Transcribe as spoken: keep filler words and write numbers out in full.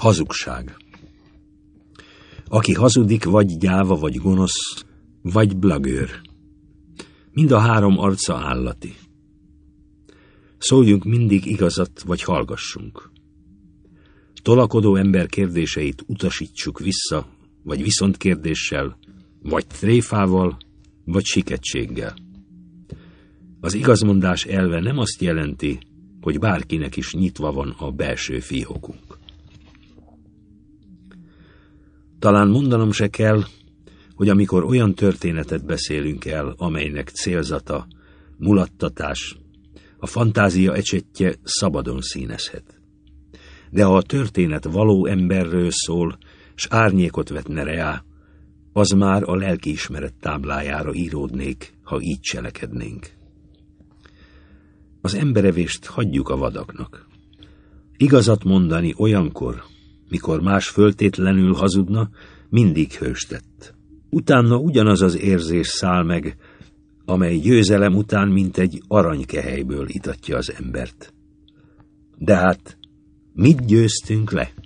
Hazugság. Aki hazudik, vagy gyáva, vagy gonosz, vagy blagőr. Mind a három arca állati. Szóljunk mindig igazat, vagy hallgassunk. Tolakodó ember kérdéseit utasítsuk vissza, vagy viszontkérdéssel, vagy tréfával, vagy siketséggel. Az igazmondás elve nem azt jelenti, hogy bárkinek is nyitva van a belső fiókunk. Talán mondanom se kell, hogy amikor olyan történetet beszélünk el, amelynek célzata, mulattatás, a fantázia ecsettje szabadon színezhet. De ha a történet való emberről szól, s árnyékot vetne reá, az már a lelkiismeret táblájára íródnék, ha így cselekednénk. Az emberevést hagyjuk a vadaknak. Igazat mondani olyankor, mikor más föltétlenül hazudna, mindig hőstett. Utána ugyanaz az érzés száll meg, amely győzelem után mint egy aranykehelyből itatja az embert. De hát mit győztünk le?